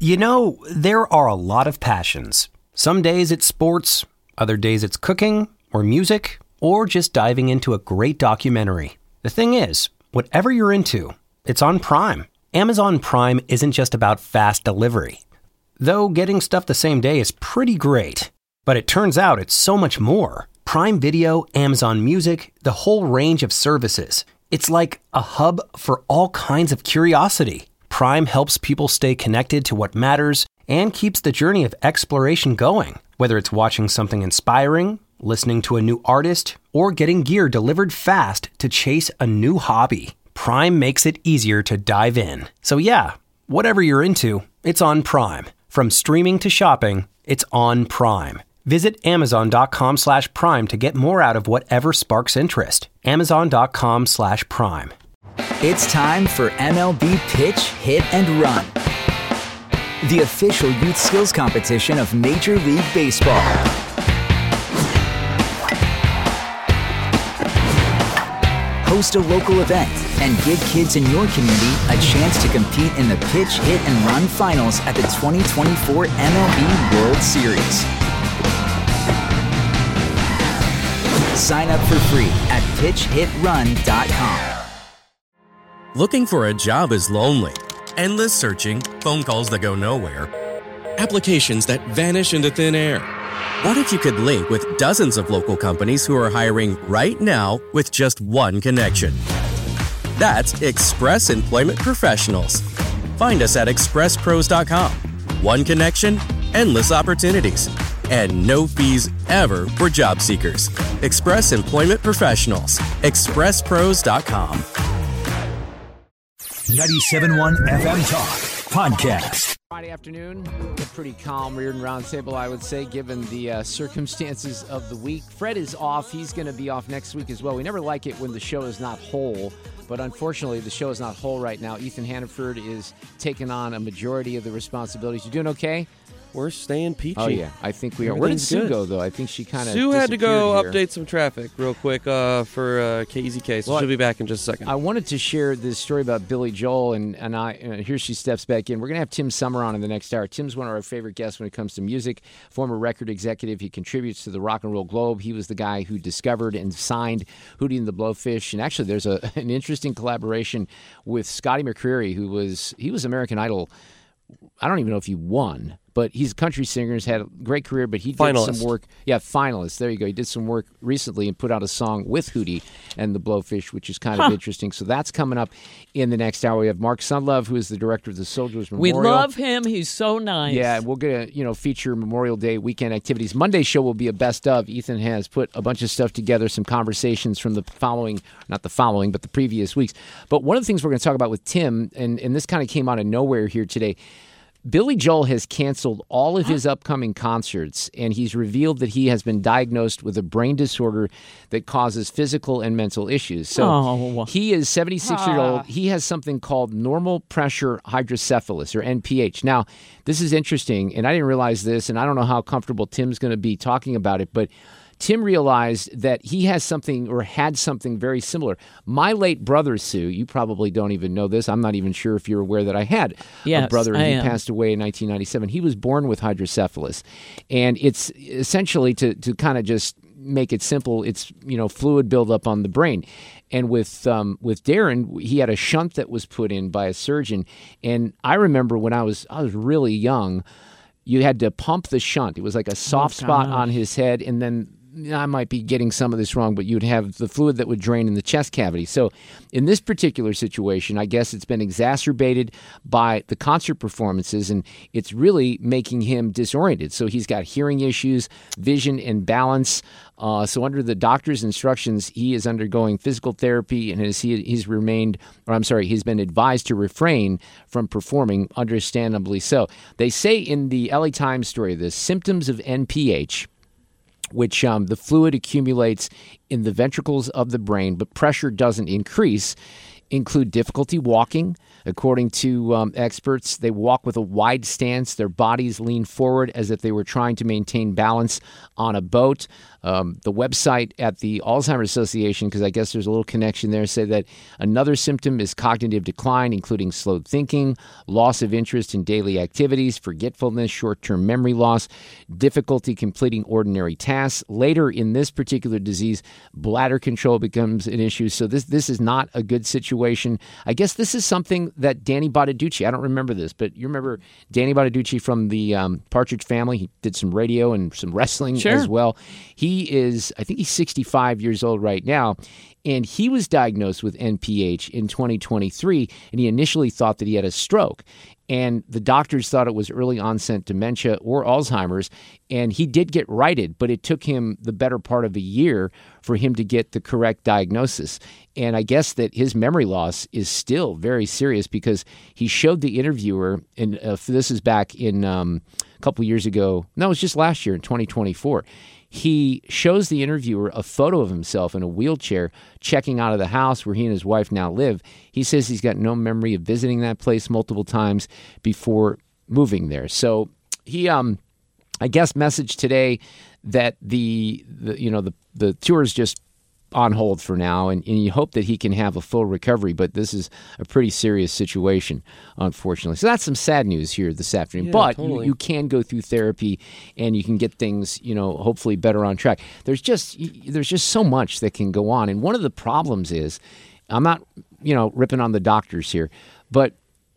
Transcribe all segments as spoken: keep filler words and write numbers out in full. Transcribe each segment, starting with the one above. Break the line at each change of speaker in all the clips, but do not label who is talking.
You know, there are a lot of passions. Some days it's sports, other days it's cooking, or music, or just diving into a great documentary. The thing is, whatever you're into, it's on Prime. Amazon Prime isn't just about fast delivery. Though getting stuff the same day is pretty great. But it turns out it's so much more. Prime Video, Amazon Music, the whole range of services. It's like a hub for all kinds of curiosity. Prime helps people stay connected to what matters and keeps the journey of exploration going. Whether it's watching something inspiring, listening to a new artist, or getting gear delivered fast to chase a new hobby, Prime makes it easier to dive in. So yeah, whatever you're into, it's on Prime. From streaming to shopping, it's on Prime. Visit amazon.com slash prime to get more out of whatever sparks interest. Amazon.com slash prime.
It's time for M L B Pitch, Hit, and Run, the official youth skills competition of Major League Baseball. Host a local event and give kids in your community a chance to compete in the Pitch, Hit, and Run finals at the twenty twenty-four M L B World Series. Sign up for free at pitch hit run dot com.
Looking for a job is lonely. Endless searching, phone calls that go nowhere, applications that vanish into thin air. What if you could link with dozens of local companies who are hiring right now with just one connection? That's Express Employment Professionals. Find us at express pros dot com. One connection, endless opportunities, and no fees ever for job seekers. Express Employment Professionals. express pros dot com.
ninety-seven point one F M Talk Podcast.
Friday afternoon, a pretty calm Reardon Roundtable, I would say, given the uh, circumstances of the week. Fred is off. He's going to be off next week as well. We never like it when the show is not whole, but unfortunately, the show is not whole right now. Ethan Hannaford is taking on a majority of the responsibilities. You doing okay?
We're staying peachy.
Oh, yeah. I think we are. Where did Sue
good.
go, though? I think she kind of
Sue had to go
here.
update some traffic real quick uh, for uh, K Z K, so
well,
she'll be back in just a second.
I wanted to share this story about Billy Joel, and, and I and here she steps back in. We're going to have Tim Summer on in the next hour. Tim's one of our favorite guests when it comes to music, former record executive. He contributes to the Rock and Roll Globe. He was the guy who discovered and signed Hootie and the Blowfish. And actually, there's a, an interesting collaboration with Scotty McCreery, who was, he was American Idol. I don't even know if he won, but he's a country singer. He's had a great career, but he did
finalist.
some work. Yeah, finalist. There you go. He did some work recently and put out a song with Hootie and the Blowfish, which is kind
huh.
of interesting. So that's coming up in the next hour. We have Mark Sunlove, who is the director of the Soldiers
We
Memorial.
love him. He's so nice.
Yeah, we're going to, you know, feature Memorial Day weekend activities. Monday's show will be a best of. Ethan has put a bunch of stuff together, some conversations from the following, not the following, but the previous weeks. But one of the things we're going to talk about with Tim, and, and this kind of came out of nowhere here today, Billy Joel has canceled all of his upcoming concerts, and he's revealed that he has been diagnosed with a brain disorder that causes physical and mental issues. So
oh.
he is seventy-six
ah.
years old. He has something called normal pressure hydrocephalus, or N P H. Now, this is interesting, and I didn't realize this, and I don't know how comfortable Tim's going to be talking about it, but Tim realized that he has something or had something very similar. My late brother, Sue, you probably don't even know this. I'm not even sure if you're aware that I had
yes,
a brother.
I
He
am.
passed away in nineteen ninety-seven. He was born with hydrocephalus. And it's essentially, to, to kind of just make it simple, it's, you know, fluid buildup on the brain. And with um, with Darren, he had a shunt that was put in by a surgeon. And I remember when I was I was really young, you had to pump the shunt. It was like a soft
Oh,
spot
gosh.
on his head, and then I might be getting some of this wrong, but you'd have the fluid that would drain in the chest cavity. So in this particular situation, I guess it's been exacerbated by the concert performances, and it's really making him disoriented. So he's got hearing issues, vision, and balance. Uh, so under the doctor's instructions, he is undergoing physical therapy, and has he, he's remained, or I'm sorry, he's been advised to refrain from performing, understandably so. They say in the L A Times story, the symptoms of N P H, which um, the fluid accumulates in the ventricles of the brain, but pressure doesn't increase, include difficulty walking. According to um, experts, they walk with a wide stance. Their bodies lean forward as if they were trying to maintain balance on a boat. Um, the website at the Alzheimer's Association, because I guess there's a little connection there, say that another symptom is cognitive decline, including slowed thinking, loss of interest in daily activities, forgetfulness, short-term memory loss, difficulty completing ordinary tasks. Later in this particular disease, bladder control becomes an issue. So this this is not a good situation. I guess this is something that Danny Bottaducci, I don't remember this, but you remember Danny Bottaducci from the um, Partridge Family. He did some radio and some wrestling
Sure.
as well. He is, I think he's sixty-five years old right now, and he was diagnosed with N P H in twenty twenty-three, and he initially thought that he had a stroke. And the doctors thought it was early onset dementia or Alzheimer's, and he did get righted, but it took him the better part of a year for him to get the correct diagnosis. And I guess that his memory loss is still very serious because he showed the interviewer, and uh, this is back in um, a couple years ago. No, it was just last year in twenty twenty-four. He shows the interviewer a photo of himself in a wheelchair checking out of the house where he and his wife now live. He says he's got no memory of visiting that place multiple times before moving there. So he, um, I guess, messaged today that the, the you know, the, the tour is just on hold for now, and, and you hope that he can have a full recovery, but this is a pretty serious situation, unfortunately. So that's some sad news here this afternoon.
Yeah,
but
totally.
you, you can go through therapy, and you can get things, you know, hopefully better on track. There's just there's just so much that can go on, and one of the problems is, I'm not, you know, ripping on the doctors here, but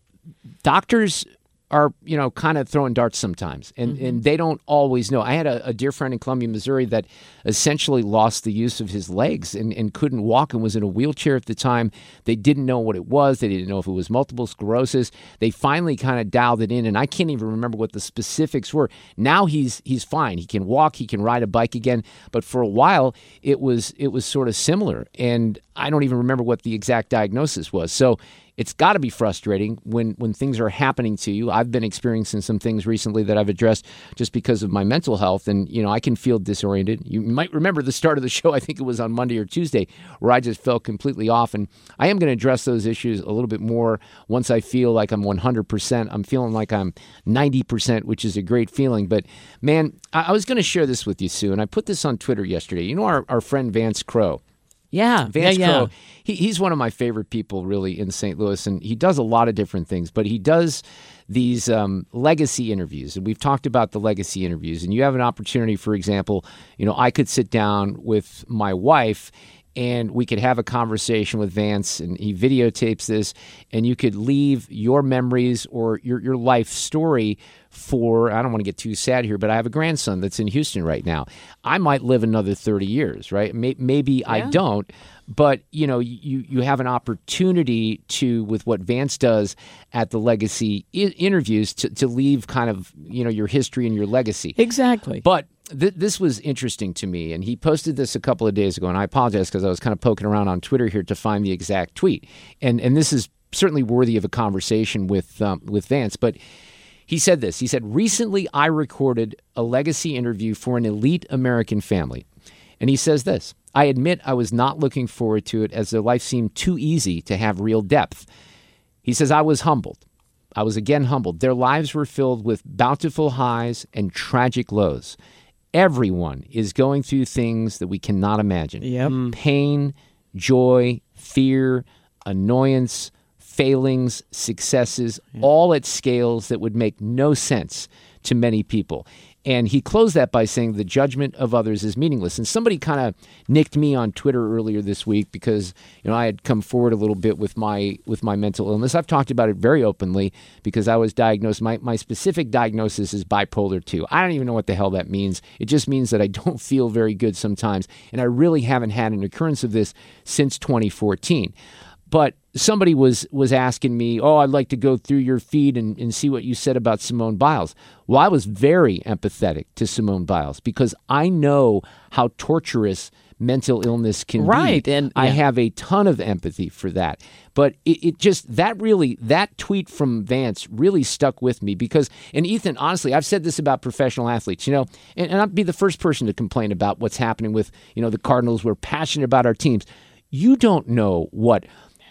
doctors are, you know, kind of throwing darts sometimes, and,
Mm-hmm.
and they don't always know. I had a, a dear friend in Columbia, Missouri that essentially lost the use of his legs and, and couldn't walk and was in a wheelchair at the time. They didn't know what it was. They didn't know if it was multiple sclerosis. They finally kind of dialed it in, and I can't even remember what the specifics were. Now he's he's fine. He can walk. He can ride a bike again. But for a while, it was it was sort of similar, and I don't even remember what the exact diagnosis was. So it's got to be frustrating when, when things are happening to you. I've been experiencing some things recently that I've addressed just because of my mental health, and you know I can feel disoriented. You might remember the start of the show. I think it was on Monday or Tuesday where I just felt completely off, and I am going to address those issues a little bit more once I feel like I'm one hundred percent. I'm feeling like I'm ninety percent, which is a great feeling. But man, I, I was going to share this with you, Sue, and I put this on Twitter yesterday. You know our, our friend Vance Crowe.
Yeah,
Vance
yeah, yeah.
Crowe, he, he's one of my favorite people really in Saint Louis, and he does a lot of different things, but he does these um, legacy interviews, and we've talked about the legacy interviews, and you have an opportunity, for example, you know, I could sit down with my wife and we could have a conversation with Vance, and he videotapes this, and you could leave your memories or your, your life story for, I don't want to get too sad here, but I have a grandson that's in Houston right now. I might live another thirty years, right? May, maybe I don't, but you know, you, you have an opportunity to, with what Vance does at the legacy I- interviews, to, to leave kind of, you know, your history and your legacy.
Exactly.
But th- this was interesting to me, and he posted this a couple of days ago, and I apologize because I was kind of poking around on Twitter here to find the exact tweet. And and this is certainly worthy of a conversation with um, with Vance, but he said this. He said, "Recently I recorded a legacy interview for an elite American family." And he says this, "I admit I was not looking forward to it as their life seemed too easy to have real depth." He says, "I was humbled. I was again humbled. Their lives were filled with bountiful highs and tragic lows. Everyone is going through things that we cannot imagine.
Yep. Mm.
Pain, joy, fear, annoyance, failings, successes, all at scales that would make no sense to many people." And he closed that by saying the judgment of others is meaningless. And somebody kind of nicked me on Twitter earlier this week because, you know, I had come forward a little bit with my with my mental illness. I've talked about it very openly because I was diagnosed. My, my specific diagnosis is bipolar two. I don't even know what the hell that means. It just means that I don't feel very good sometimes. And I really haven't had an occurrence of this since twenty fourteen. But somebody was was asking me, oh, I'd like to go through your feed and, and see what you said about Simone Biles. Well, I was very empathetic to Simone Biles because I know how torturous mental illness can
Right,
be.
and-
I
yeah.
have a ton of empathy for that. But it, it just, that really, that tweet from Vance really stuck with me because, and Ethan, honestly, I've said this about professional athletes, you know, and, and I'll be the first person to complain about what's happening with, you know, the Cardinals. We're passionate about our teams. You don't know what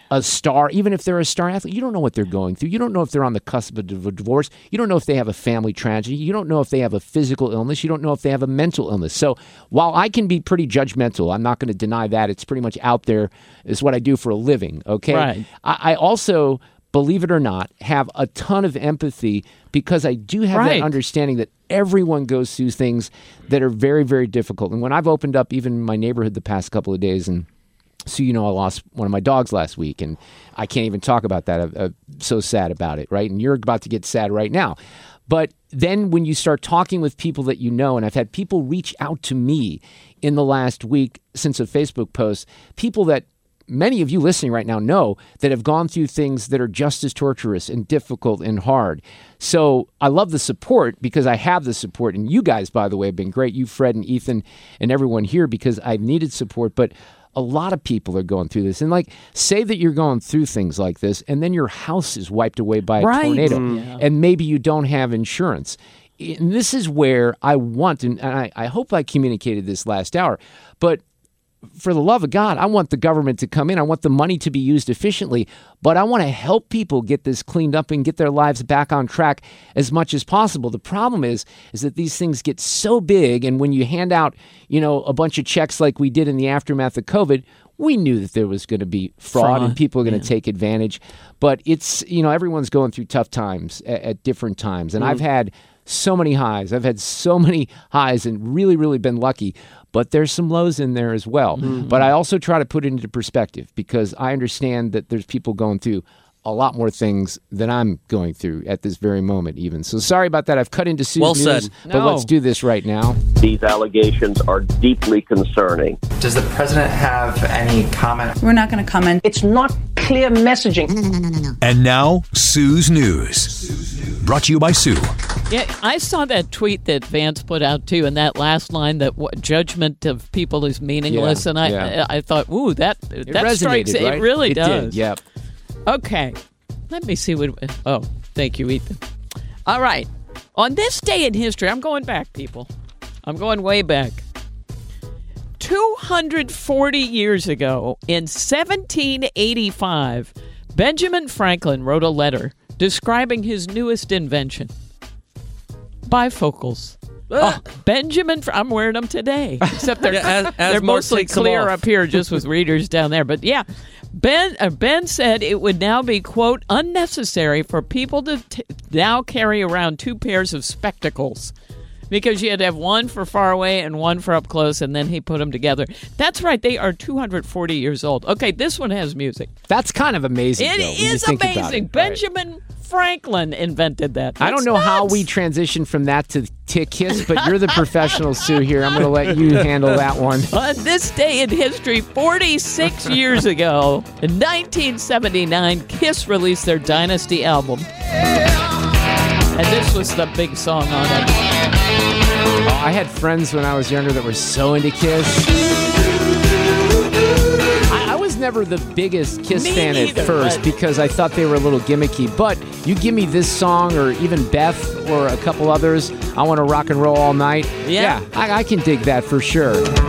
a star, even if they're a star athlete, you don't know what they're going through. You don't know if they're on the cusp of a divorce. You don't know if they have a family tragedy. You don't know if they have a physical illness. You don't know if they have a mental illness. So while I can be pretty judgmental, I'm not going to deny that. It's pretty much out there. It's what I do for a living, okay?
Right.
I, I also, believe it or not, have a ton of empathy because I do have
Right.
that understanding that everyone goes through things that are very, very difficult. And when I've opened up even in my neighborhood the past couple of days, and so, you know, I lost one of my dogs last week, and I can't even talk about that. I'm, I'm so sad about it, right? And you're about to get sad right now. But then when you start talking with people that you know, and I've had people reach out to me in the last week since a Facebook post, people that many of you listening right now know that have gone through things that are just as torturous and difficult and hard. So I love the support because I have the support. And you guys, by the way, have been great. You, Fred and Ethan and everyone here, because I've needed support. But a lot of people are going through this. And like, say that you're going through things like this, and then your house is wiped away by a
Right.
tornado,
Mm.
and maybe you don't have insurance. And this is where I want, and I, I hope I communicated this last hour, but for the love of God, I want the government to come in. I want the money to be used efficiently, but I want to help people get this cleaned up and get their lives back on track as much as possible. The problem is, is that these things get so big, and when you hand out, you know, a bunch of checks like we did in the aftermath of COVID, we knew that there was going to be fraud,
Fraud,
and people are going to
yeah.
take advantage. But it's, you know, everyone's going through tough times at, at different times, and I've had so many highs. I've had so many highs and really, really been lucky. But there's some lows in there as well.
Mm-hmm.
But I also try to put it into perspective because I understand that there's people going through a lot more things than I'm going through at this very moment even. So sorry about that. I've cut into Sue's
Well
news,
said.
but
No.
let's do this right now.
These allegations are deeply concerning.
Does the president have any comment?
We're not going to comment.
It's not clear messaging.
And now, Sue's News. Brought to you by Sue.
Yeah, I saw that tweet that Vance put out too, and that last line that what, judgment of people is meaningless,
Yeah,
and I
yeah.
I thought, ooh, that
It
that
resonated,
strikes.
right?
It really
it
does.
Did, yep.
Okay, let me see what. Oh, thank you, Ethan. All right, on this day in history, I'm going back, people. I'm going way back. two hundred forty years ago, in seventeen eighty-five, Benjamin Franklin wrote a letter describing his newest invention. Bifocals. Oh, Benjamin, Fr- I'm wearing them today. Except they're
Yeah, as- as
they're
Mark
mostly
takes them
clear
off.
up here, just with readers down there. But yeah, Ben uh, Ben said it would now be, quote, unnecessary for people to t- now carry around two pairs of spectacles. Because you had to have one for far away and one for up close, and then he put them together. That's right, they are two hundred forty years old. Okay, this one has music.
That's kind of amazing,
It
though, when you
is
think about
amazing.
it.
Benjamin Franklin invented that.
I don't
That's
know how
nuts.
we transitioned from that to, to Kiss, but you're the professional, Sue, here. I'm going to let you handle that one.
On this day in history, forty-six years ago, in nineteen seventy-nine, Kiss released their Dynasty album. And this was the big song on it.
Oh, I had friends when I was younger that were so into Kiss. I, I was never the biggest Kiss
Me
fan
neither,
at first
but-
because I thought they were a little gimmicky. But you give me this song or even Beth or a couple others, I Want to Rock and Roll All Night.
Yeah.
I, I can dig that for sure.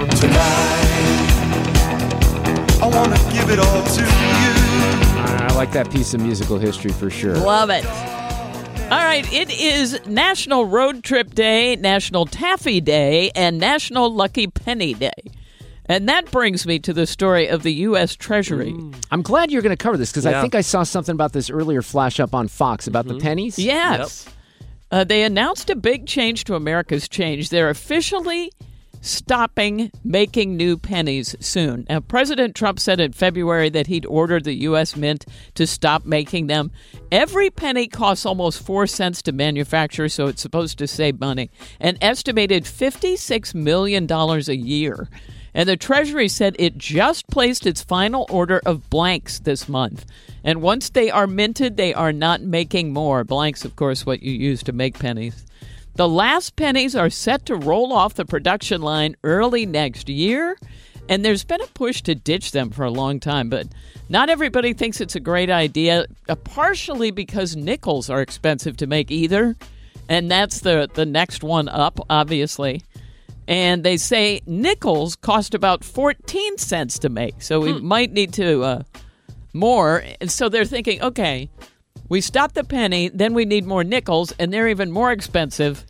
I want to give it all to you.
I like that piece of musical history for sure.
Love it. All right, it is National Road Trip Day, National Taffy Day, and National Lucky Penny Day. And that brings me to the story of the U S Treasury.
I'm glad you're going to cover this because I
Yeah.
think I saw something about this earlier flash up on Fox about the pennies.
Yes. Uh, they announced a big change to America's change. They're officially stopping making new pennies soon. Now, President Trump said in February that he'd ordered the U S Mint to stop making them. Every penny costs almost four cents to manufacture, so it's supposed to save money. An estimated fifty-six million dollars a year. And the Treasury said it just placed its final order of blanks this month. And once they are minted, they are not making more. Blanks, of course, what you use to make pennies. The last pennies are set to roll off the production line early next year. And there's been a push to ditch them for a long time, but not everybody thinks it's a great idea, uh, partially because nickels are expensive to make either. And that's the, the next one up, obviously. And they say nickels cost about fourteen cents to make. So we
Hmm.
might need to uh, more. And so they're thinking, okay, we stop the penny, then we need more nickels, and they're even more expensive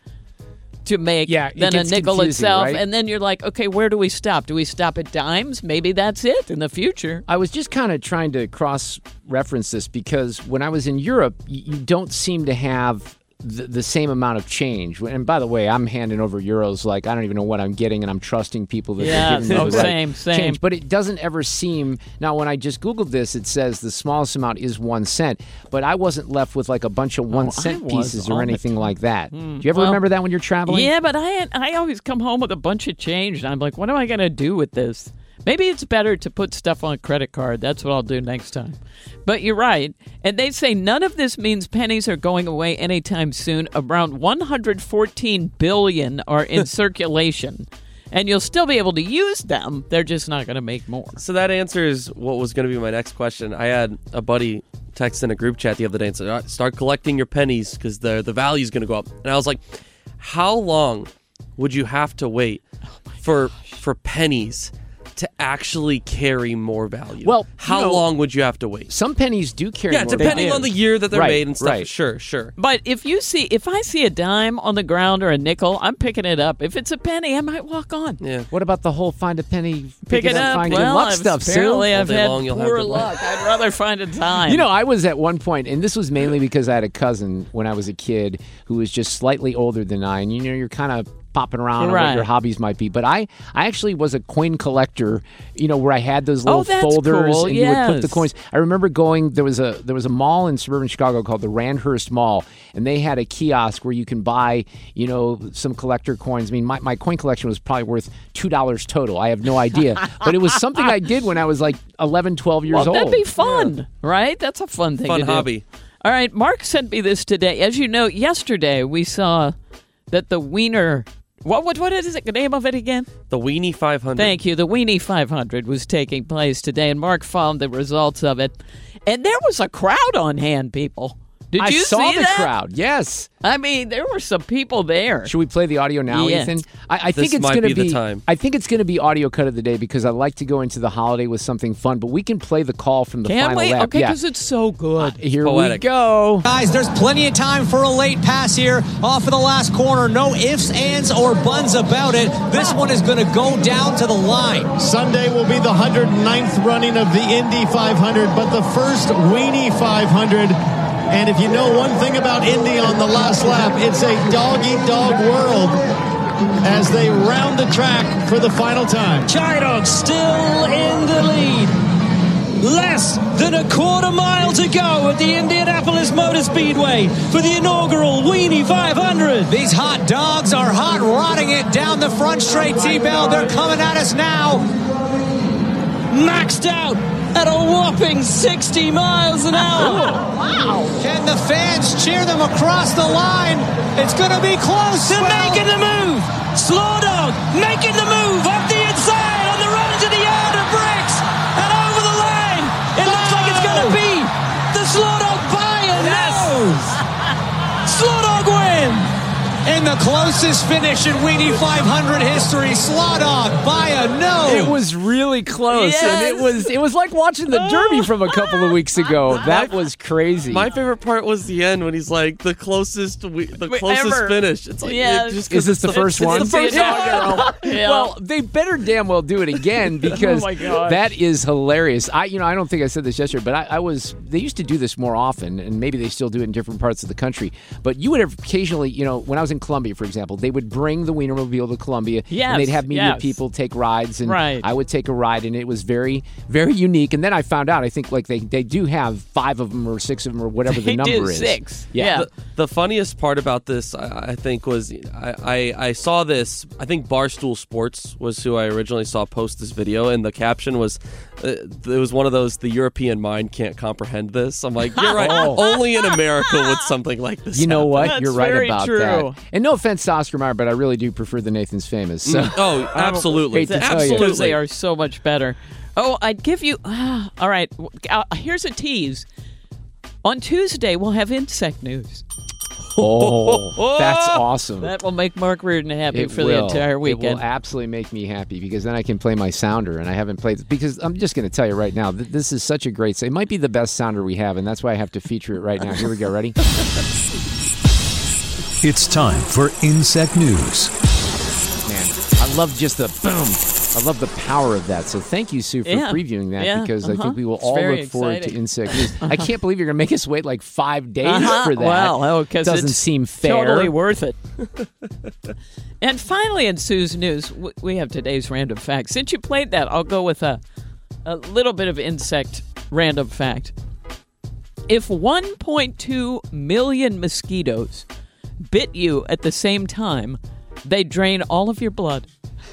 to make
Yeah, it
than a
gets
nickel
confusing,
itself.
right?
And then you're like, okay, where do we stop? Do we stop at dimes? Maybe that's it in the future.
I was just kind of trying to cross-reference this because when I was in Europe, y- you don't seem to have the, the same amount of change. And by the way, I'm handing over euros like I don't even know what I'm getting, and I'm trusting people that
Yeah,
they're giving me
oh,
the right
same, same.
change. But it doesn't ever seem. Now, when I just Googled this, it says the smallest amount is one cent, but I wasn't left with like a bunch of one
Oh,
cent
I was
pieces
all
or
the
anything
time.
like that.
Hmm.
Do you ever
Well,
remember that when you're traveling?
Yeah, but I I always come home with a bunch of change, and I'm like, what am I going to do with this? Maybe it's better to put stuff on a credit card. That's what I'll do next time. But you're right. And they say none of this means pennies are going away anytime soon. Around one hundred fourteen billion are in circulation. And you'll still be able to use them. They're just not going to make more.
So that answers what was going to be my next question. I had a buddy text in a group chat the other day and said, "All right, start collecting your pennies because the the value is going to go up." And I was like, how long would you have to wait for for pennies to actually carry more value?
Well,
how
you know,
long would you have to wait?
Some pennies do carry
Yeah,
more
depending
value.
on the year that they're
Right,
made and stuff.
right.
Sure, sure.
But if you see, if I see a dime on the ground or a nickel, I'm picking it up. If it's a penny, I might walk on.
Yeah.
What about the whole find a penny,
Pick, it up.
find good
Well,
luck
I've-
stuff, Sue?
apparently
All
I've
day
had
long you'll have
poor
good luck.
luck. I'd rather find a dime.
You know, I was at one point, and this was mainly because I had a cousin when I was a kid who was just slightly older than I, and you know, you're kind of popping around on
Right.
what your hobbies might be. But I, I actually was a coin collector, you know, where I had those little
Oh, that's
folders
cool.
and you would put the
Yes.
coins. I remember going, there was a there was a mall in suburban Chicago called the Randhurst Mall, and they had a kiosk where you can buy, you know, some collector coins. I mean, my, my coin collection was probably worth two dollars total. I have no idea. But it was something I did when I was like eleven, twelve years
well,
old.
that'd be fun, right? That's a fun thing
Fun
to do.
hobby.
All right, Mark sent me this today. As you know, yesterday we saw that the Wiener. What what what is it? The name of it again?
The Weenie five hundred.
Thank you. The Weenie five hundred was taking place today, and Mark found the results of it. And there was a crowd on hand, people. Did
I
you
saw
see
the
that?
crowd. Yes.
I mean, there were some people there.
Should we play the audio now,
Yeah.
Ethan? I, I think
This
it's
might
going to
be the
be.
time.
I think it's going to be audio cut of the day because I like to go into the holiday with something fun. But we can play the call from the
Can
final
we?
lap.
Okay,
yeah.
because it's so good.
Here
poetic.
we go.
Guys, there's plenty of time for a late pass here off of the last corner. No ifs, ands, or buns about it. This one is going to go down to the line.
Sunday will be the one hundred ninth running of the Indy five hundred, but the first Weenie five hundred. And if you know one thing about Indy on the last lap, it's a dog-eat-dog world as they round the track for the final time.
Chidog still in the lead. Less than a quarter mile to go at the Indianapolis Motor Speedway for the inaugural Weenie five hundred. These hot dogs are hot rodding it down the front straight, T-Bell. They're coming at us now. Maxed out at a whopping sixty miles an hour. Wow. Can the fans cheer them across the line? It's going to be close. They're well, making the move. Slaw Dog making the move up the inside on the run into the yard of bricks and over the line. It oh. looks like it's going to be the Slaw Dog by a nose. Slaw Dog win. In the closest finish in Weenie five hundred history, Slaw Dog by a nose.
It was really close,
Yes.
and it was it was like watching the Derby from a couple of weeks ago. That was crazy.
My favorite part was the end when he's like the closest, we, the
Wait,
closest
ever.
finish. It's like
Yeah.
it just
Is this the first
it's
one?
the first
Yeah.
one.
Yeah.
Well, they better damn well do it again because
Oh my gosh.
that is hilarious. I, you know, I don't think I said this yesterday, but I, I was. They used to do this more often, and maybe they still do it in different parts of the country. But you would have occasionally, you know, when I was in Columbia, for example, they would bring the Wienermobile to Columbia,
Yes,
and they'd have media
yes.
people take rides, and
Right.
I would take a ride, and it was very, very unique. And then I found out, I think, like they, they do have five of them or six of them or whatever the
They
number
do
is.
six.
Yeah.
Yeah.
The, the funniest part about this, I, I think, was I, I, I saw this. I think Barstool Sports was who I originally saw post this video, and the caption was, uh, it was one of those, the European mind can't comprehend this. I'm like, you're right.
Oh.
Only in America would something like this
You know
happen.
what?
That's
You're right
very
about
true.
that. And no offense to Oscar Mayer, but I really do prefer the Nathan's Famous. So.
Oh, absolutely.
hate to tell you.
Because they
Absolutely.
are so much better. Oh, I'd give you. Uh, all right, uh, here's a tease. On Tuesday, we'll have insect news.
Oh, that's awesome.
That will make Mark Reardon happy
It
for
will.
the entire
It
weekend.
will absolutely make me happy because then I can play my sounder, and I haven't played because I'm just going to tell you right now, th- this is such a great. It might be the best sounder we have, and that's why I have to feature it right now. Here we go. Ready?
It's time for Insect News.
Man, I love just the boom. I love the power of that. So thank you, Sue, for
Yeah.
previewing that
Yeah,
because I
uh-huh.
think we will
It's
all
very
look forward
exciting.
to Insect News. I can't believe you're going to make us wait like five days
Uh-huh.
for that.
Well, oh, because
doesn't
it's
seem fair.
Totally worth it. And finally, in Sue's news, w- we have today's random fact. Since you played that, I'll go with a a little bit of insect random fact. If one point two million mosquitoes bit you at the same time, they drain all of your blood.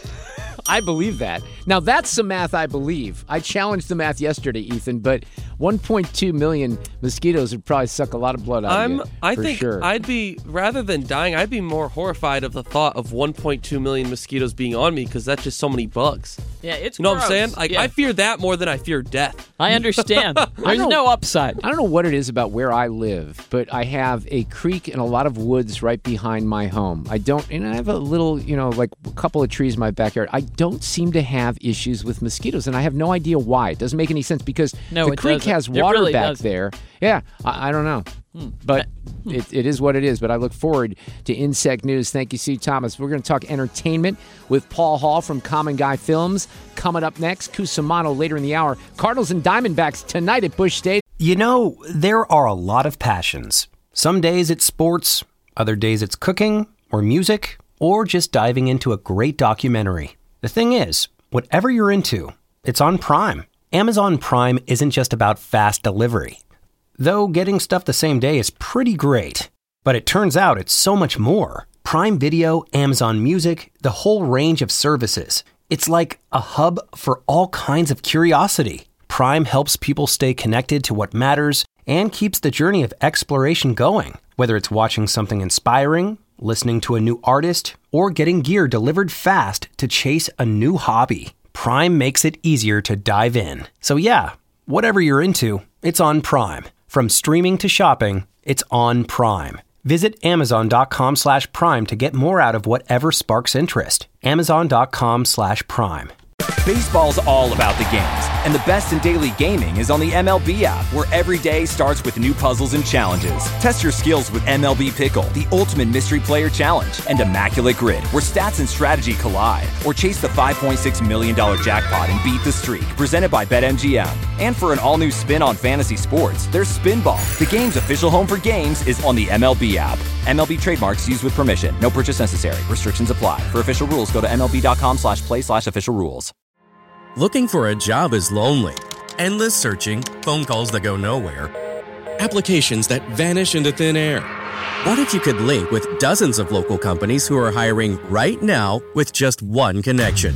I believe that. Now, that's some math I believe. I challenged the math yesterday, Ethan, but one point two million mosquitoes would probably suck a lot of blood out
I'm,
of you.
I
for
think
sure.
I'd be, rather than dying, I'd be more horrified of the thought of one point two million mosquitoes being on me because that's just so many bugs.
Yeah, it's
You know
gross.
what I'm saying? Like,
Yeah.
I fear that more than I fear death.
I understand. There's
don't-
no upside.
I don't know what it is about where I live, but I have a creek and a lot of woods right behind my home. I don't, and I have a little, you know, like a couple of trees in my backyard. I don't seem to have issues with mosquitoes, and I have no idea why. It doesn't make any sense because
No,
the
it
creek
doesn't.
has
It
water
really
back
doesn't.
there. Yeah, I, I don't know. But it, it is what it is. But I look forward to Insect News. Thank you, Sue Thomas. We're going to talk entertainment with Paul Hall from Common Guy Films. Coming up next, Cusimano later in the hour. Cardinals and Diamondbacks tonight at Busch Stadium.
You know, there are a lot of passions. Some days it's sports, other days it's cooking, or music, or just diving into a great documentary. The thing is, whatever you're into, it's on Prime. Amazon Prime isn't just about fast delivery. Though getting stuff the same day is pretty great. But it turns out it's so much more. Prime Video, Amazon Music, the whole range of services. It's like a hub for all kinds of curiosity. Prime helps people stay connected to what matters and keeps the journey of exploration going. Whether it's watching something inspiring, listening to a new artist, or getting gear delivered fast to chase a new hobby, Prime makes it easier to dive in. So yeah, whatever you're into, it's on Prime. From streaming to shopping, it's on Prime. Visit amazon.com slash prime to get more out of whatever sparks interest. Amazon.com slash prime.
Baseball's all about the games, and the best in daily gaming is on the M L B app, where every day starts with new puzzles and challenges. Test your skills with M L B Pickle, the ultimate mystery player challenge, and Immaculate Grid, where stats and strategy collide. Or chase the five point six million dollars jackpot and beat the streak, presented by BetMGM. And for an all-new spin on fantasy sports, there's Spinball. The game's official home for games is on the M L B app. M L B trademarks used with permission. No purchase necessary. Restrictions apply. For official rules, go to mlb.com slash play slash official rules.
Looking for a job is lonely. Endless searching, phone calls that go nowhere, applications that vanish into thin air. What if you could link with dozens of local companies who are hiring right now with just one connection?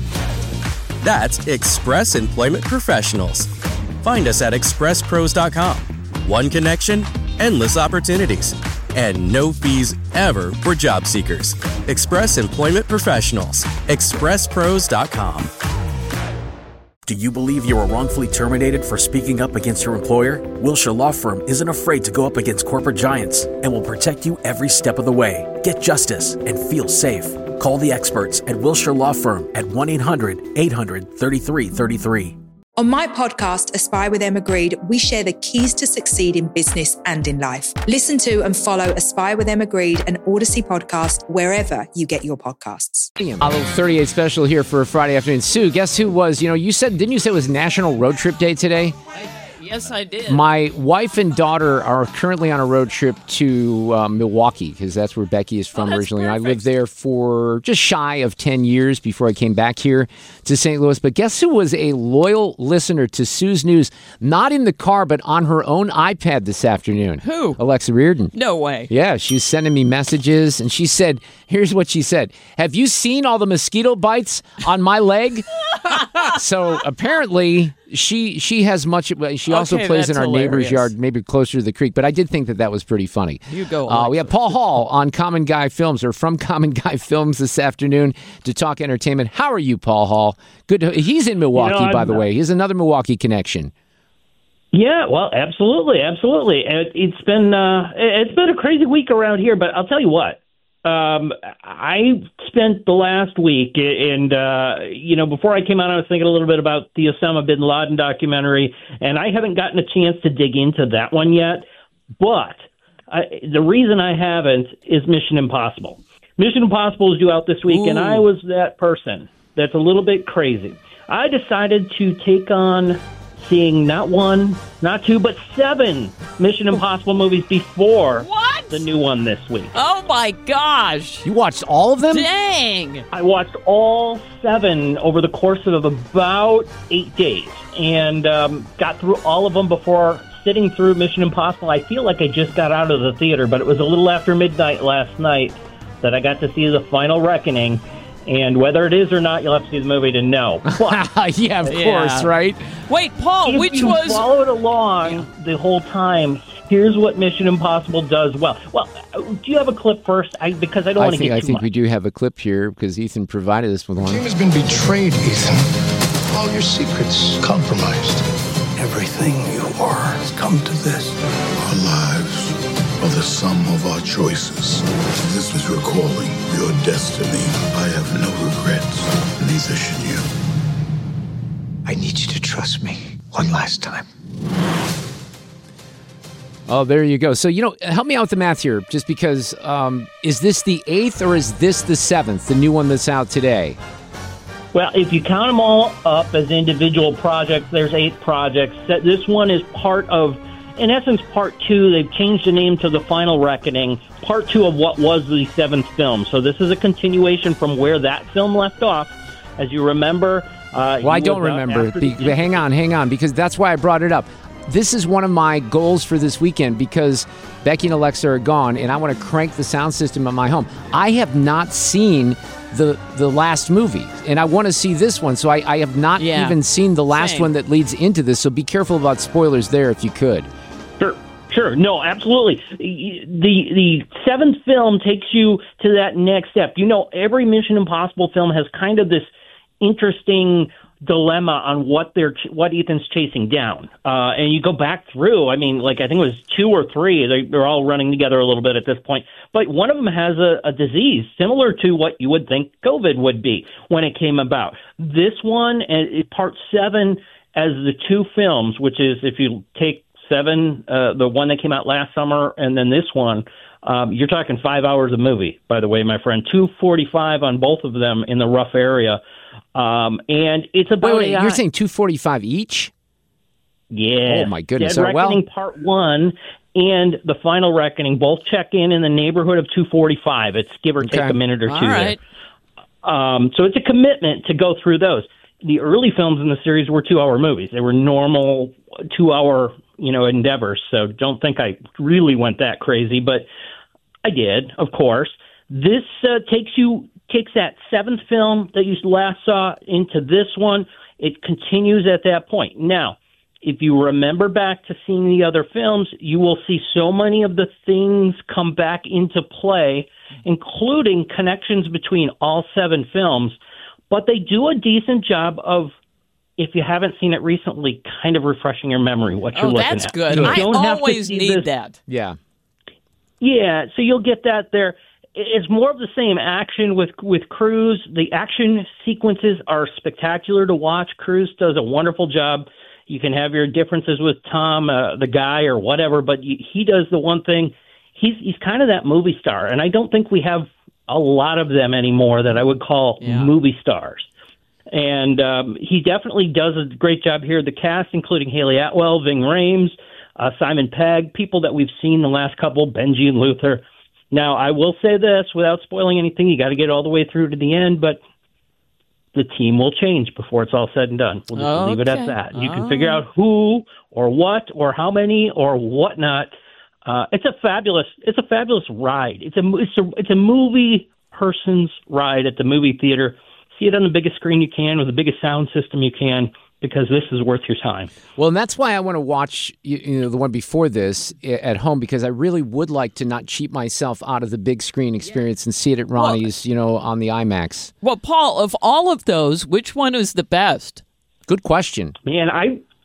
That's Express Employment Professionals. Find us at express pros dot com. One connection, endless opportunities, and no fees ever for job seekers. Express Employment Professionals. express pros dot com.
Do you believe you were wrongfully terminated for speaking up against your employer? Wilshire Law Firm isn't afraid to go up against corporate giants and will protect you every step of the way. Get justice and feel safe. Call the experts at Wilshire Law Firm at one eight hundred eight hundred thirty-three thirty-three.
On my podcast, Aspire with Emma Greed, we share the keys to succeed in business and in life. Listen to and follow Aspire with Emma Greed, an Odyssey podcast, wherever you get your podcasts.
A little thirty-eight special here for a Friday afternoon. Sue, guess who was, you know, you said, didn't you say it was National Road Trip Day today?
Yes, I did.
My wife and daughter are currently on a road trip to uh, Milwaukee because that's where Becky is from
Oh, that's
originally. I
perfect.
lived there for just shy of ten years before I came back here to Saint Louis. But guess who was a loyal listener to Sue's News, not in the car, but on her own iPad this afternoon?
Who?
Alexa Reardon.
No way.
Yeah, she's sending me messages, and she said, here's what she said. Have you seen all the mosquito bites on my leg? So apparently she she has much. She also
Okay,
plays in
that's
our neighbor's
hilarious.
yard, maybe closer to the creek. But I did think that that was pretty funny.
You go,
Uh, we have Paul Hall on Common Guy Films, or from Common Guy Films this afternoon to talk entertainment. How are you, Paul Hall? Good. To, he's in Milwaukee,
You know,
by
I'm-
the way. He's another Milwaukee connection.
Yeah, well, absolutely, absolutely. It, it's been uh, it's been a crazy week around here, but I'll tell you what. Um, I spent the last week, and uh, you know, before I came on, I was thinking a little bit about the Osama bin Laden documentary, and I haven't gotten a chance to dig into that one yet. But I, the reason I haven't is Mission Impossible. Mission Impossible is due out this week, Ooh. and I was that person that's a little bit crazy. I decided to take on seeing not one, not two, but seven Mission Impossible movies before
what?
the new one this week.
Oh, my gosh.
You watched all of them?
Dang.
I watched all seven over the course of about eight days and um, got through all of them before sitting through Mission Impossible. I feel like I just got out of the theater, but it was a little after midnight last night that I got to see The Final Reckoning. And whether it is or not, you'll have to see the movie to know. But,
yeah, of
yeah.
course, right?
Wait, Paul,
if
which
you
was...
followed along yeah. the whole time, here's what Mission Impossible does well. Well, do you have a clip first? I, because I don't want to get too
I think
much.
we do have a clip here because Ethan provided us with one.
The team has been betrayed, Ethan. All your secrets compromised.
Everything you are has come to this.
Our lives are the sum of our choices. This is recalling your destiny. I have no regrets, neither should you.
I need you to trust me one last time.
Oh, there you go. So, you know, help me out with the math here, just because, um, is this the eighth or is this the seventh, the new one that's out today?
Well, if you count them all up as individual projects, there's eight projects. This one is part of, in essence, part two. They've changed the name to The Final Reckoning, part two of what was the seventh film. So this is a continuation from where that film left off. As you remember... Uh,
well, I don't remember. Be, the, hang on, hang on, because that's why I brought it up. This is one of my goals for this weekend because Becky and Alexa are gone, and I want to crank the sound system at my home. I have not seen the the last movie, and I want to see this one, so I, I have not
yeah.
even seen the last
Same.
one that leads into this, so be careful about spoilers there if you could.
Sure, sure. No, absolutely. The the seventh film takes you to that next step. You know, every Mission Impossible film has kind of this interesting dilemma on what they're what Ethan's chasing down, uh, and you go back through. I mean, like I think it was two or three. They, they're all running together a little bit at this point. But one of them has a, a disease similar to what you would think COVID would be when it came about. This one, uh, part seven, as the two films, which is if you take seven, uh, the one that came out last summer, and then this one. Um, you're talking five hours of movie, by the way, my friend. two forty-five on both of them in the rough area. Um, and it's about...
Wait, wait,
A I.
You're saying two forty-five each?
Yeah.
Oh, my goodness.
Dead
Oh, well.
Reckoning Part one and The Final Reckoning both check in in the neighborhood of two forty-five. It's give or take
Okay.
a minute or two
All right.
there. Um, so it's a commitment to go through those. The early films in the series were two-hour movies. They were normal two-hour, you know, endeavors. So don't think I really went that crazy, but I did, of course. This uh, takes you takes that seventh film that you last saw into this one. It continues at that point. Now, if you remember back to seeing the other films, you will see so many of the things come back into play, including connections between all seven films. But they do a decent job of, if you haven't seen it recently, kind of refreshing your memory, what you're
Oh,
looking
that's
at.
good.
You
I
don't have to
always
see
need
this-
that.
Yeah.
Yeah, so you'll get that there. It's more of the same action with with Cruise. The action sequences are spectacular to watch. Cruise does a wonderful job. You can have your differences with Tom, uh, the guy, or whatever, but he does the one thing. He's he's kind of that movie star, and I don't think we have a lot of them anymore that I would call
Yeah.
movie stars. And um, he definitely does a great job here. The cast, including Haley Atwell, Ving Rhames, uh, Simon Pegg, people that we've seen the last couple, Benji and Luther. Now, I will say this, without spoiling anything, you got to get all the way through to the end, but the team will change before it's all said and done. We'll just
Okay.
leave it at that. You can
All
figure
right.
out who or what or how many or whatnot. Uh, it's a fabulous, it's a fabulous ride. It's a, it's a, it's a movie person's ride at the movie theater. See it on the biggest screen you can with the biggest sound system you can, because this is worth your time.
Well, and that's why I want to watch you you know the one before this i- at home, because I really would like to not cheat myself out of the big screen experience and see it at Ronnie's, you know, on the IMAX.
Well, Paul, of all of those, which one is the best?
Good question.
Man, I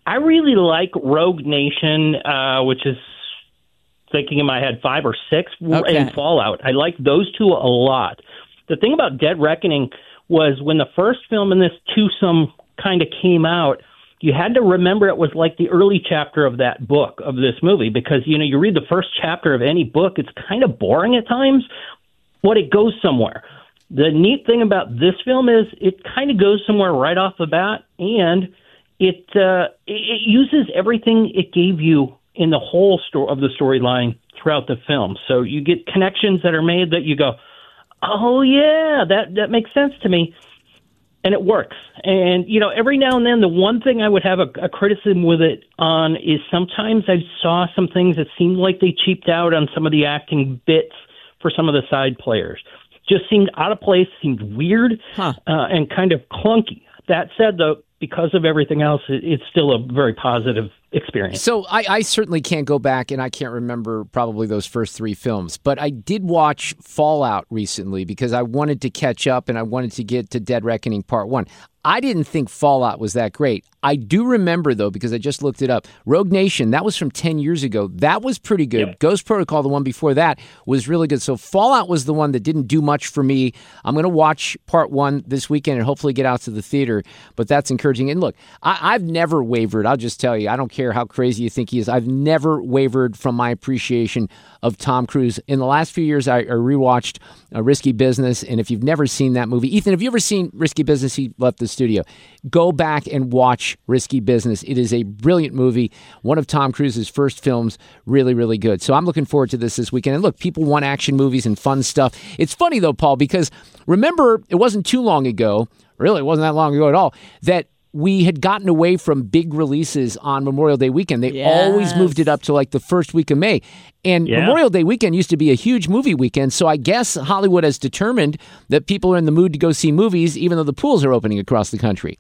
I really like Rogue Nation, uh, which is thinking in my head five or six,
Okay.
and Fallout. I like those two a lot. The thing about Dead Reckoning was when the first film in this twosome kind of came out, you had to remember it was like the early chapter of that book, of this movie, because, you know, you read the first chapter of any book, it's kind of boring at times, but it goes somewhere. The neat thing about this film is it kind of goes somewhere right off the bat, and it uh, it uses everything it gave you in the whole story of the storyline throughout the film. So you get connections that are made that you go, oh, yeah, that, that makes sense to me. And it works. And, you know, every now and then, the one thing I would have a, a criticism with it on is sometimes I saw some things that seemed like they cheaped out on some of the acting bits for some of the side players. Just seemed out of place, seemed weird,
huh.
uh, and kind of clunky. That said, though, because of everything else, it, it's still a very positive experience.
So I, I certainly can't go back, and I can't remember probably those first three films, but I did watch Fallout recently because I wanted to catch up and I wanted to get to Dead Reckoning Part one. I didn't think Fallout was that great. I do remember, though, because I just looked it up, Rogue Nation, that was from ten years ago. That was pretty good. Yep. Ghost Protocol, the one before that, was really good. So Fallout was the one that didn't do much for me. I'm going to watch Part one this weekend and hopefully get out to the theater, but that's encouraging. And look, I, I've never wavered. I'll just tell you, I don't care how crazy you think he is. I've never wavered from my appreciation of Tom Cruise. In the last few years, I, I rewatched uh, Risky Business, and if you've never seen that movie, Ethan, have you ever seen Risky Business? He left the studio. Go back and watch Risky Business. It is a brilliant movie. One of Tom Cruise's first films. Really, really good. So I'm looking forward to this this weekend. And look, people want action movies and fun stuff. It's funny, though, Paul, because remember, it wasn't too long ago, really, it wasn't that long ago at all, that we had gotten away from big releases on Memorial Day weekend. They
Yes.
always moved it up to like the first week of May. And
Yeah.
Memorial Day weekend used to be a huge movie weekend. So I guess Hollywood has determined that people are in the mood to go see movies, even though the pools are opening across the country.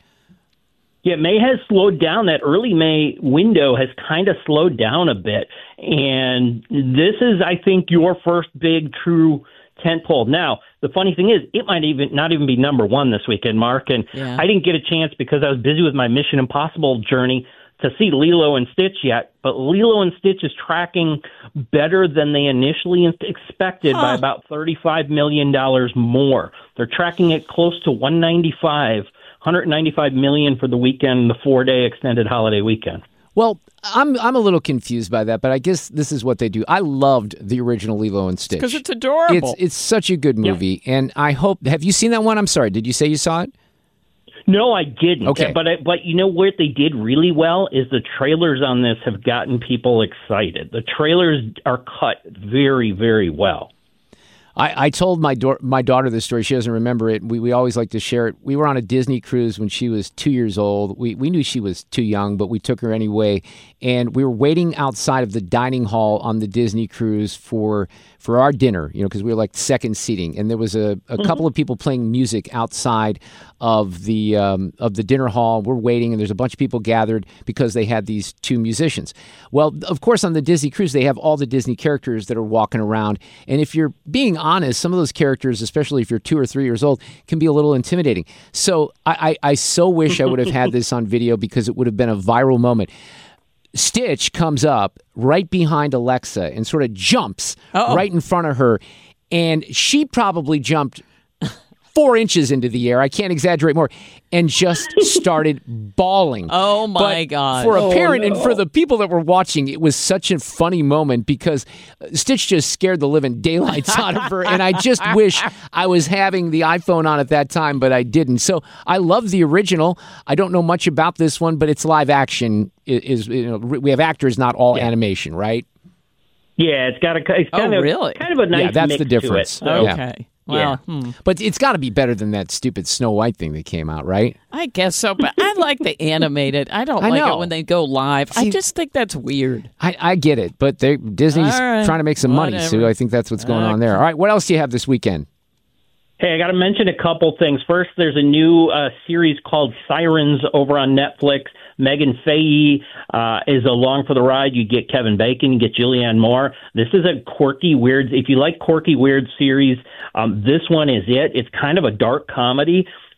Yeah, May has slowed down. That early May window has kind of slowed down a bit. And this is, I think, your first big true tentpole. Now, the funny thing is, it might even not even be number one this weekend, Mark. And
Yeah.
I didn't get a chance because I was busy with my Mission Impossible journey to see Lilo and Stitch yet. But Lilo and Stitch is tracking better than they initially expected by
Huh.
about thirty-five million dollars more. They're tracking it close to one ninety-five, one ninety-five million dollars for the weekend, the four-day extended holiday weekend.
Well, I'm I'm a little confused by that, but I guess this is what they do. I loved the original Lilo and Stitch.
Because it's adorable.
It's it's such a good movie, and I hope. Have you seen that one? I'm sorry. Did you say you saw it?
No, I didn't.
Okay.
But I, but you know what they did really well is the trailers on this have gotten people excited. The trailers are cut very, very well.
I, I told my do- my daughter this story. She doesn't remember it. We we always like to share it. We were on a Disney cruise when she was two years old. We we knew she was too young, but we took her anyway. And we were waiting outside of the dining hall on the Disney cruise for for our dinner, you know, because we were like second seating. And there was a, a
Mm-hmm.
couple of people playing music outside of the um, of the dinner hall. We're waiting, and there's a bunch of people gathered because they had these two musicians. Well, of course, on the Disney cruise, they have all the Disney characters that are walking around. And if you're being honest, some of those characters, especially if you're two or three years old, can be a little intimidating. So I, I, I so wish I would have had this on video because it would have been a viral moment. Stitch comes up right behind Alexa and sort of jumps
Uh-oh.
right in front of her. And she probably jumped four inches into the air. I can't exaggerate more. And just started bawling.
Oh, my
But
God.
For a
Oh,
parent and
no.
for the people that were watching, it was such a funny moment because Stitch just scared the living daylights out of her. And I just wish I was having the iPhone on at that time, but I didn't. So I love the original. I don't know much about this one, but it's live action. Is, is you know, we have actors, not all
Yeah.
animation, right?
Yeah, it's got a it's
Oh,
kind of
really?
kind of a nice
Yeah, that's
mix
the difference.
to it. So,
Yeah.
Okay. Well,
Yeah.
hmm.
But it's got to be better than that stupid Snow White thing that came out, right?
I guess so, but I like the animated. I don't
I
like
know.
it when they go live. I
See-
just think that's weird.
I, I get it, but they Disney's
All right.
trying to make some money, so
Whatever.
I think that's what's going on there. All right, what else do you have this weekend?
Hey, I got to mention a couple things. First, there's a new uh, series called Sirens over on Netflix. Megan Fahey uh, is along for the ride. You get Kevin Bacon, you get Julianne Moore. This is a quirky, weird. If you like quirky, weird series, um, this one is it. It's kind of a dark comedy.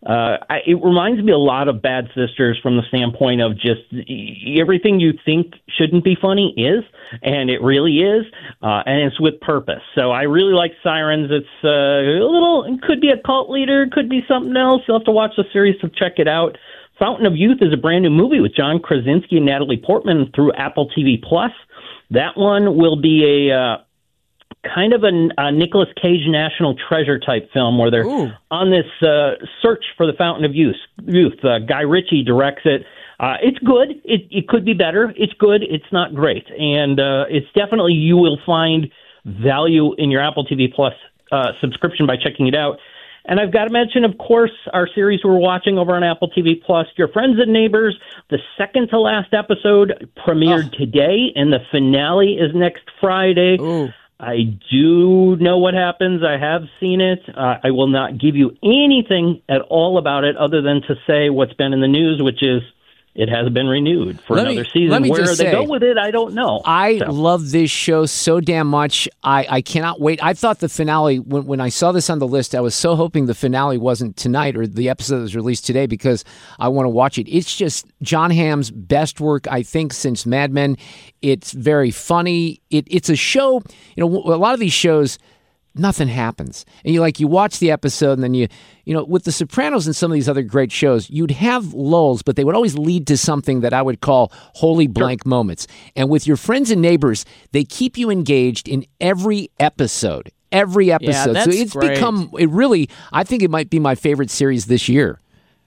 Uh, I, it reminds me a lot of Bad Sisters from the standpoint of just everything you think shouldn't be funny is, and it really is, uh, and it's with purpose. So I really like Sirens. It's uh, a little, it could be a cult leader, could be something else. You'll have to watch the series to check it out. Fountain of Youth is a brand new movie with John Krasinski and Natalie Portman through Apple T V Plus. That one will be a uh, kind of a, a Nicolas Cage National Treasure type film where they're Ooh. on this uh, search for the Fountain of Youth. Youth. Uh, Guy Ritchie directs it. Uh, it's good. It, it could be better. It's good. It's not great. And uh, it's definitely, you will find value in your Apple T V Plus uh, subscription by checking it out. And I've got to mention, of course, our series we're watching over on Apple T V Plus, Your Friends and Neighbors. The second to last episode premiered oh. today, and the finale is next Friday.
Ooh.
I do know what happens. I have seen it. Uh, I will not give you anything at all about it other than to say what's been in the news, which is it has been renewed for
let
another
me,
season.
Let me
Where
just
they
say,
go with it, I don't know.
I
so.
love this show so damn much. I, I cannot wait. I thought the finale, when, when I saw this on the list, I was so hoping the finale wasn't tonight or the episode that was released today because I want to watch it. It's just Jon Hamm's best work, I think, since Mad Men. It's very funny. It, it's a show, you know, a lot of these shows, nothing happens. And you like, you watch the episode and then you, you know, with The Sopranos and some of these other great shows, you'd have lulls, but they would always lead to something that I would call holy blank sure. moments. And with Your Friends and Neighbors, they keep you engaged in every episode, every episode.
Yeah, that's
so it's
great.
become, it really, I think it might be my favorite series this year.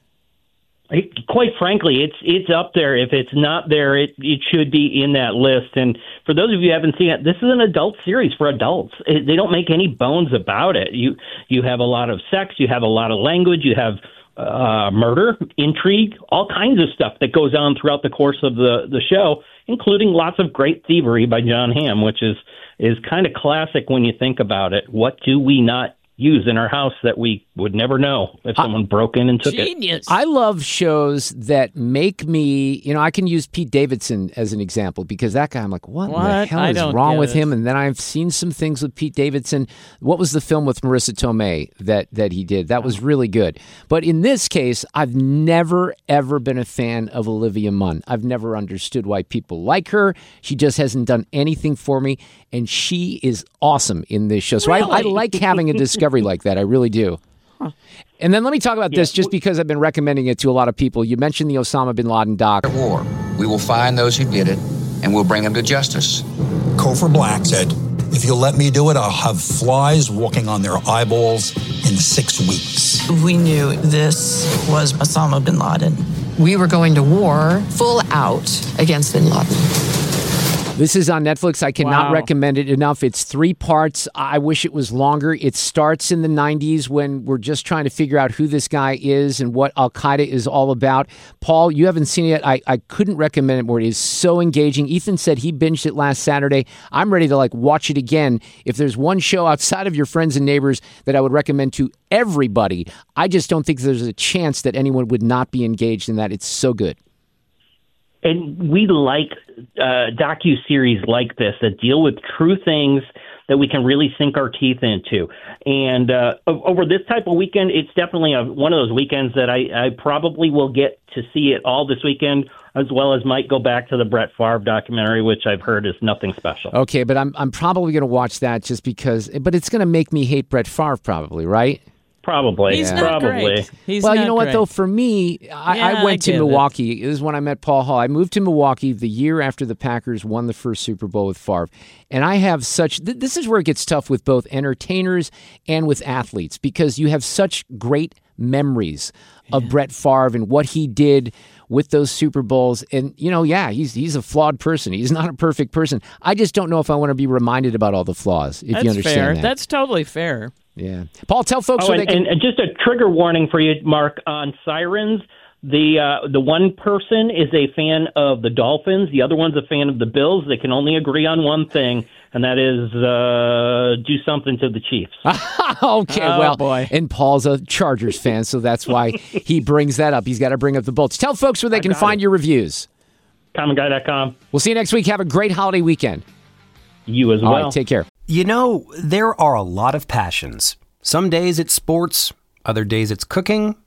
It, quite frankly, it's it's up there. If it's not there, it, it should be in that list. And for those of you who haven't seen it, this is an adult series for adults. It, they don't make any bones about it. You you have a lot of sex, you have a lot of language, you have uh, murder, intrigue, all kinds of stuff that goes on throughout the course of the, the show, including lots of great thievery by Jon Hamm, which is, is kind of classic when you think about it. What do we not use in our house that we would never know if someone I, broke in and took
genius.
it.
I love shows that make me, you know, I can use Pete Davidson as an example because that guy, I'm like, what,
what?
the hell
I
is wrong with
it.
him? And then I've seen some things with Pete Davidson. What was the film with Marissa Tomei that, that he did? That was really good. But in this case, I've never, ever been a fan of Olivia Munn. I've never understood why people like her. She just hasn't done anything for me. And she is awesome in this show. So
really?
I, I like having a discovery like that. I really do. Huh. And then let me talk about yeah. this just because I've been recommending it to a lot of people. You mentioned the Osama bin Laden doc.
War. We will find those who did it, and we'll bring them to justice.
Cofer Black said, if you'll let me do it, I'll have flies walking on their eyeballs in six weeks.
We knew this was Osama bin Laden.
We were going to war full out against bin Laden.
This is on Netflix. I cannot
wow.
recommend it enough. It's three parts. I wish it was longer. It starts in the nineties when we're just trying to figure out who this guy is and what Al-Qaeda is all about. Paul, you haven't seen it yet. I, I couldn't recommend it more. It is so engaging. Ethan said he binged it last Saturday. I'm ready to like watch it again. If there's one show outside of Your Friends and Neighbors that I would recommend to everybody, I just don't think there's a chance that anyone would not be engaged in that. It's so good.
And we like uh, docu-series like this that deal with true things that we can really sink our teeth into. And uh, over this type of weekend, it's definitely a, one of those weekends that I, I probably will get to see it all this weekend, as well as might go back to the Brett Favre documentary, which I've heard is nothing special.
Okay, but I'm I'm probably going to watch that just because, but it's going to make me hate Brett Favre probably, right?
Probably.
He's
yeah.
not
Probably.
great. He's
well,
not
you know what,
great.
though? For me, I,
yeah,
I went
I
to
get
Milwaukee. It. This is when I met Paul Hall. I moved to Milwaukee the year after the Packers won the first Super Bowl with Favre. And I have such... Th- this is where it gets tough with both entertainers and with athletes because you have such great memories of yeah. Brett Favre and what he did with those Super Bowls. And, you know, yeah, he's he's a flawed person. He's not a perfect person. I just don't know if I want to be reminded about all the flaws, if
That's
you understand
fair.
that.
That's totally fair.
Yeah. Paul, tell folks
oh,
so
and,
they can...
and just a trigger warning for you, Mark, on Sirens. The uh, the one person is a fan of the Dolphins. The other one's a fan of the Bills. They can only agree on one thing, and that is uh, do something to the Chiefs.
okay,
oh,
well,
boy.
and Paul's a Chargers fan, so that's why he brings that up. He's got to bring up the Bolts. Tell folks where they
I
can find
it.
your reviews.
common guy dot com.
We'll see you next week. Have a great holiday weekend.
You as
All
well.
right, take care.
You know, there are a lot of passions. Some days it's sports, other days it's cooking,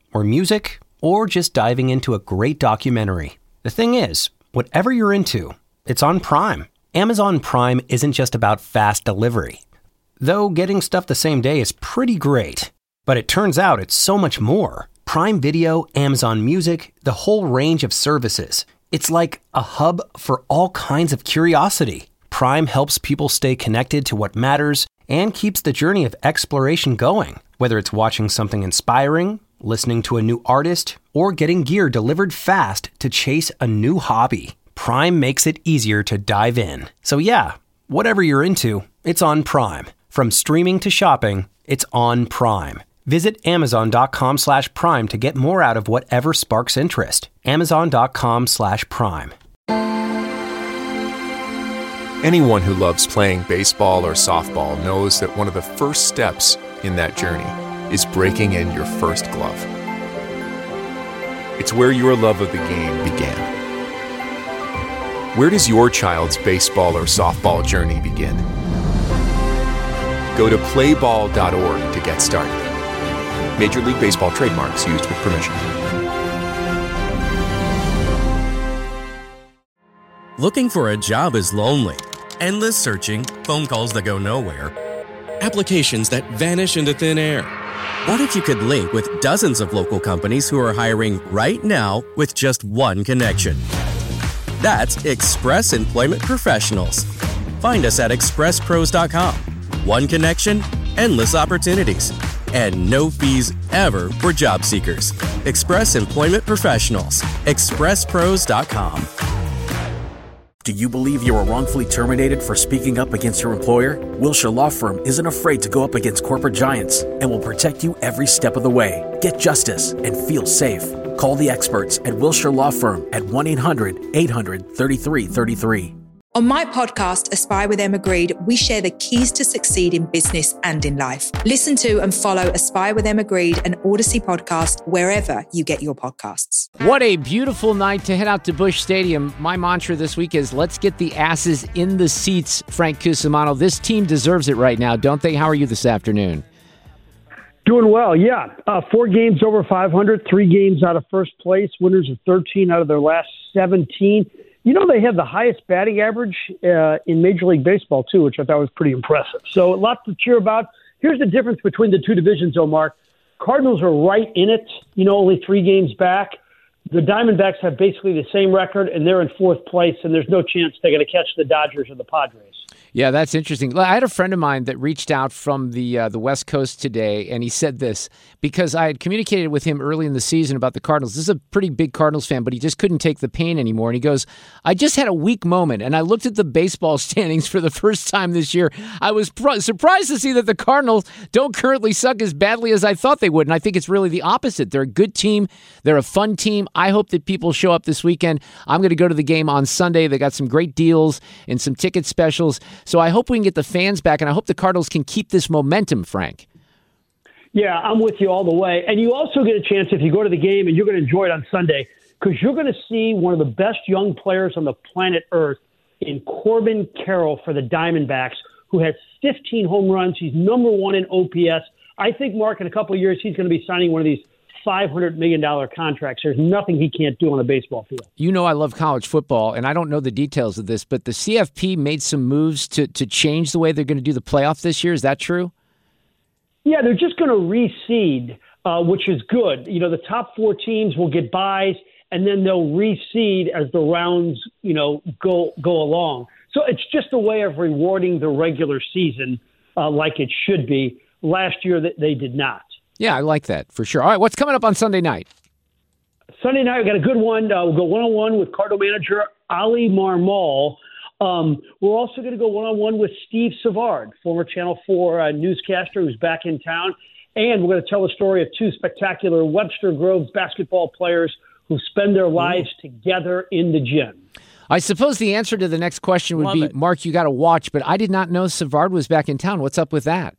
or music, or just diving into a great documentary. The thing is, whatever you're into, it's on Prime. Amazon Prime isn't just about fast delivery. Though getting stuff the same day is pretty great. But it turns out it's so much more. Prime Video, Amazon Music, the whole range of services. It's like a hub for all kinds of curiosity. Prime helps people stay connected to what matters and keeps the journey of exploration going. Whether it's watching something inspiring, listening to a new artist, or getting gear delivered fast to chase a new hobby, Prime makes it easier to dive in. So yeah, whatever you're into, it's on Prime. From streaming to shopping, it's on Prime. Visit amazon.com slash prime to get more out of whatever sparks interest. Amazon.com slash prime.
Anyone who loves playing baseball or softball knows that one of the first steps in that journey is breaking in your first glove. It's where your love of the game began. Where does your child's baseball or softball journey begin? Go to play ball dot org to get started. Major League Baseball trademarks used with permission.
Looking for a job is lonely. Endless searching, phone calls that go nowhere, applications that vanish into thin air. What if you could link with dozens of local companies who are hiring right now with just one connection? That's Express Employment Professionals. Find us at express pros dot com. One connection, endless opportunities, and no fees ever for job seekers. Express Employment Professionals. express pros dot com.
Do you believe you were wrongfully terminated for speaking up against your employer? Wilshire Law Firm isn't afraid to go up against corporate giants and will protect you every step of the way. Get justice and feel safe. Call the experts at Wilshire Law Firm at one eight hundred eight hundred thirty-three thirty-three.
On my podcast, Aspire with Emma Greed, we share the keys to succeed in business and in life. Listen to and follow Aspire with Emma Greed, an Odyssey podcast, wherever you get your podcasts.
What a beautiful night to head out to Busch Stadium. My mantra this week is let's get the asses in the seats, Frank Cusimano. This team deserves it right now, don't they? How are you this afternoon?
Doing well, yeah. Uh, four games over five hundred, three games out of first place, winners of thirteen out of their last seventeen. You know, they have the highest batting average uh, in Major League Baseball, too, which I thought was pretty impressive. So a lot to cheer about. Here's the difference between the two divisions, Omar. Cardinals are right in it, you know, only three games back. The Diamondbacks have basically the same record, and they're in fourth place, and there's no chance they're going to catch the Dodgers or the Padres.
Yeah, that's interesting. I had a friend of mine that reached out from the uh, the West Coast today, and he said this, because I had communicated with him early in the season about the Cardinals. This is a pretty big Cardinals fan, but he just couldn't take the pain anymore. And he goes, I just had a weak moment, and I looked at the baseball standings for the first time this year. I was pr- surprised to see that the Cardinals don't currently suck as badly as I thought they would, and I think it's really the opposite. They're a good team. They're a fun team. I hope that people show up this weekend. I'm going to go to the game on Sunday. They got some great deals and some ticket specials. So I hope we can get the fans back, and I hope the Cardinals can keep this momentum, Frank.
Yeah, I'm with you all the way. And you also get a chance if you go to the game, and you're going to enjoy it on Sunday, because you're going to see one of the best young players on the planet Earth in Corbin Carroll for the Diamondbacks, who has fifteen home runs. He's number one in O P S. I think, Mark, in a couple of years, he's going to be signing one of these five hundred million dollars contracts. There's nothing he can't do on a baseball field.
You know I love college football, and I don't know the details of this, but the C F P made some moves to, to change the way they're going to do the playoff this year. Is that true?
Yeah, they're just going to reseed, uh, which is good. You know, the top four teams will get buys, and then they'll reseed as the rounds, you know, go go along. So it's just a way of rewarding the regular season uh, like it should be. Last year, that they did not.
Yeah, I like that for sure. All right, what's coming up on Sunday night?
Sunday night, we got a good one. Uh, we'll go one-on-one with Cardinal manager Ali Marmol. Um, we're also going to go one-on-one with Steve Savard, former Channel four uh, newscaster who's back in town. And we're going to tell the story of two spectacular Webster Groves basketball players who spend their lives together in the gym.
I suppose the answer to the next question would Love be, it. Mark, you got to watch, but I did not know Savard was back in town. What's up with that?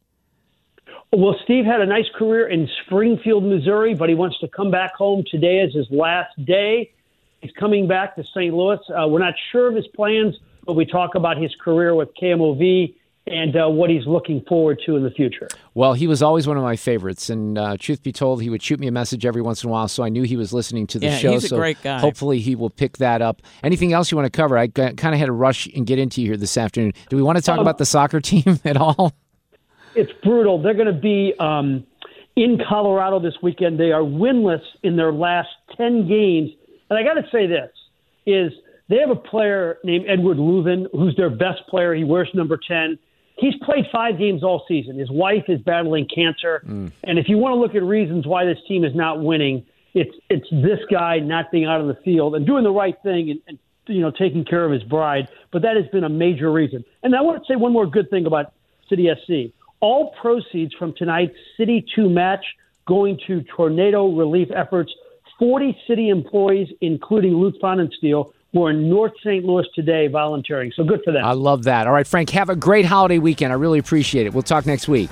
Well, Steve had a nice career in Springfield, Missouri, but he wants to come back home. Today is his last day. He's coming back to Saint Louis. Uh, we're not sure of his plans, but we talk about his career with K M O V and uh, what he's looking forward to in the future.
Well, he was always one of my favorites, and uh, truth be told, he would shoot me a message every once in a while, so I knew he was listening to the
yeah,
show.
He's a
so
great guy.
Hopefully he will pick that up. Anything else you want to cover? I kind of had to rush and get into you here this afternoon. Do we want to talk um, about the soccer team at all?
It's brutal. They're going to be um, in Colorado this weekend. They are winless in their last ten games. And I got to say this, is they have a player named Edward Leuven, who's their best player. He wears number ten. He's played five games all season. His wife is battling cancer. Mm. And if you want to look at reasons why this team is not winning, it's it's this guy not being out on the field and doing the right thing and, and you know taking care of his bride. But that has been a major reason. And I want to say one more good thing about City S C. All proceeds from tonight's City two match going to tornado relief efforts. forty City employees, including Luke Fonensteel, were in North Saint Louis today volunteering. So good for them.
I love that. All right, Frank, have a great holiday weekend. I really appreciate it. We'll talk next week.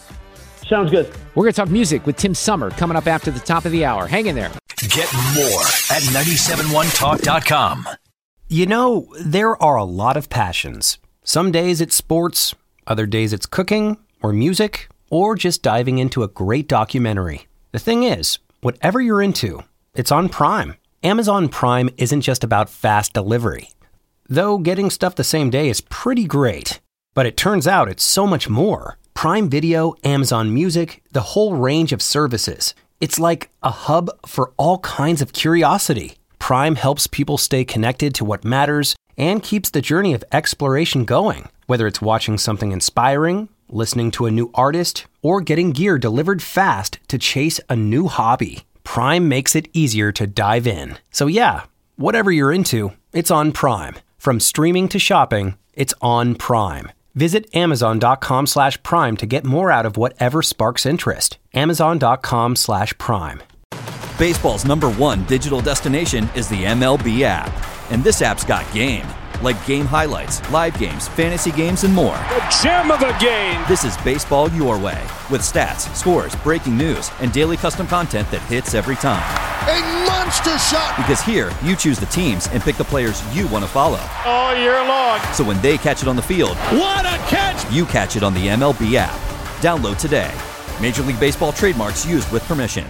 Sounds good.
We're going to talk music with Tim Summer coming up after the top of the hour. Hang in there.
Get more at nine seven one talk dot com.
You know, there are a lot of passions. Some days it's sports, other days it's cooking or music, or just diving into a great documentary. The thing is, whatever you're into, it's on Prime. Amazon Prime isn't just about fast delivery. Though getting stuff the same day is pretty great. But it turns out it's so much more. Prime Video, Amazon Music, the whole range of services. It's like a hub for all kinds of curiosity. Prime helps people stay connected to what matters and keeps the journey of exploration going. Whether it's watching something inspiring, listening to a new artist, or getting gear delivered fast to chase a new hobby. Prime makes it easier to dive in. So yeah, whatever you're into, it's on Prime. From streaming to shopping, it's on Prime. Visit amazon.com slash prime to get more out of whatever sparks interest. Amazon.com slash prime.
Baseball's number one digital destination is the M L B app. And this app's got game. Like game highlights, live games, fantasy games, and more.
The gem of the game!
This is baseball your way. With stats, scores, breaking news, and daily custom content that hits every time.
A monster shot!
Because here, you choose the teams and pick the players you want to follow.
All year long.
So when they catch it on the field,
what a catch!
You catch it on the M L B app. Download today. Major League Baseball trademarks used with permission.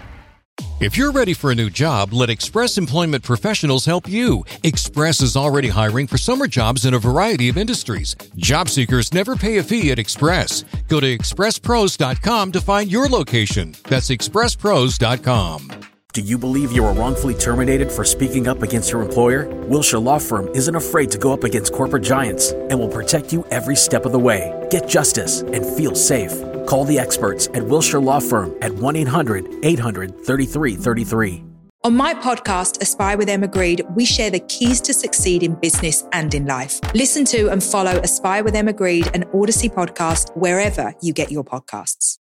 If you're ready for a new job, let Express Employment Professionals help you. Express is already hiring for summer jobs in a variety of industries. Job seekers never pay a fee at Express. Go to express pros dot com to find your location. That's express pros dot com.
Do you believe you were wrongfully terminated for speaking up against your employer? Wilshire Law Firm isn't afraid to go up against corporate giants and will protect you every step of the way. Get justice and feel safe. Call the experts at Wilshire Law Firm at one eight hundred eight hundred thirty-three thirty-three.
On my podcast, Aspire with Emma Greed, we share the keys to succeed in business and in life. Listen to and follow Aspire with Emma Greed, an Odyssey podcast, wherever you get your podcasts.